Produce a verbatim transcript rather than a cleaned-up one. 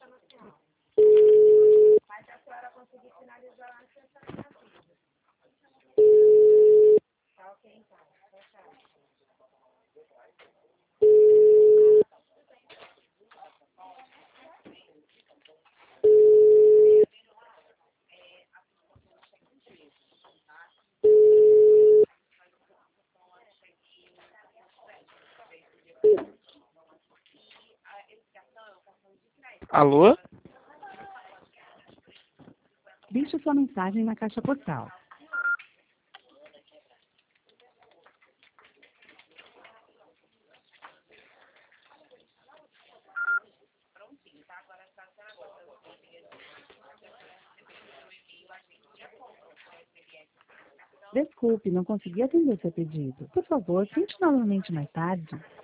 Alô? Deixe sua mensagem na caixa postal. Desculpe, não consegui atender seu pedido. Por favor, tente novamente mais tarde.